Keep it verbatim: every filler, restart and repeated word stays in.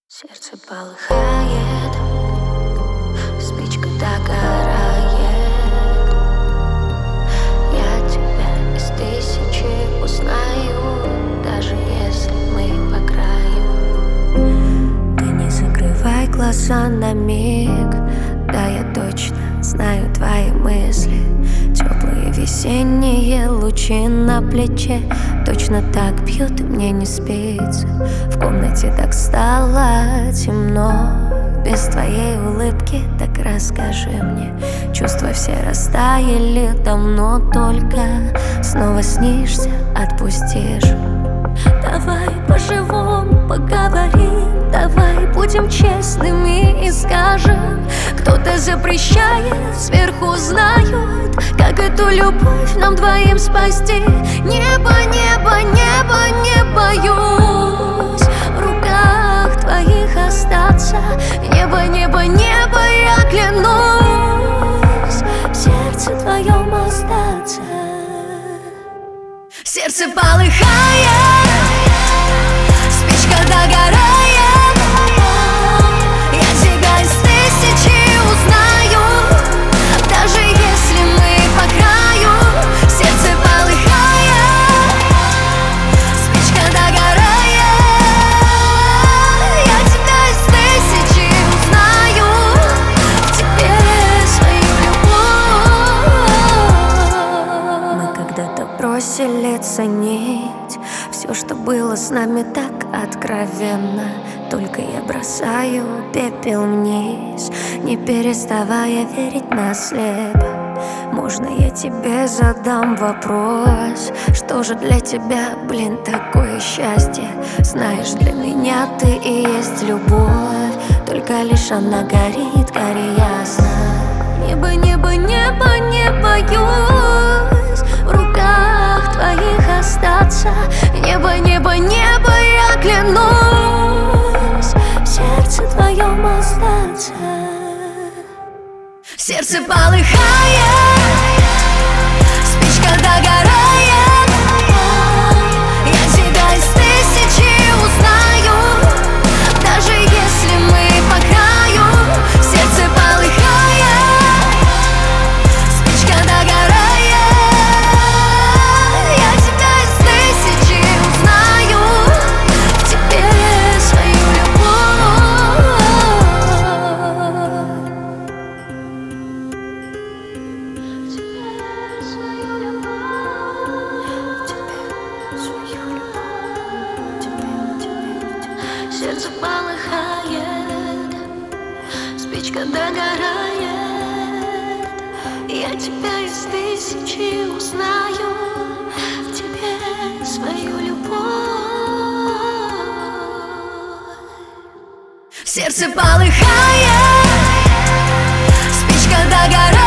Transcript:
Сердце полыхает, спичка догорает. Я тебя из тысячи узнаю, даже если мы по краю. Ты не закрывай глаза на миг, да я точно знаю твои мысли. Теплые весенние лучи на плече точно так бьют, и мне не спится. В комнате так стало темно, без твоей улыбки. Так расскажи мне, чувства все растаяли давно, только снова снишься, отпустишь. Давай по-живому поговорим, давай будем честными и скажем: кто-то запрещает, сверху знают, как эту любовь нам двоим спасти. Небо, небо, небо, не боюсь в руках твоих остаться. Небо, небо, небо, я клянусь в сердце твоем остаться. Сердце полыхает, спичка догорает. Я тебя из тысячи узнаю, даже если мы по краю. Сердце полыхает, спичка догорает. Я тебя из тысячи узнаю, в тебе свою любовь. Мы когда-то бросили ценить все, что было с нами так откровенно. Только я бросаю пепел вниз, не переставая верить на слепо. Можно я тебе задам вопрос: что же для тебя, блин, такое счастье? Знаешь, для меня ты и есть любовь, только лишь она горит, гори ясно. Небо, небо, небо, не боюсь в руках твоих остаться. Небо, небо, небо, я клянусь в сердце твоем остаться. Сердце полыхает, спичка догорает. Я тебя из тысячи узнаю, даже если мы по краю. Сердце полыхает, спичка догорает. Я тебя из тысячи узнаю, в тебе свою любовь. В тебе свою любовь, в тебе свою любовь, в тебе, в тебе, в тебе. Сердце полыхает, спичка догорает. Я тебя из тысячи узнаю, в тебе свою любовь. Сердце полыхает, спичка догорает.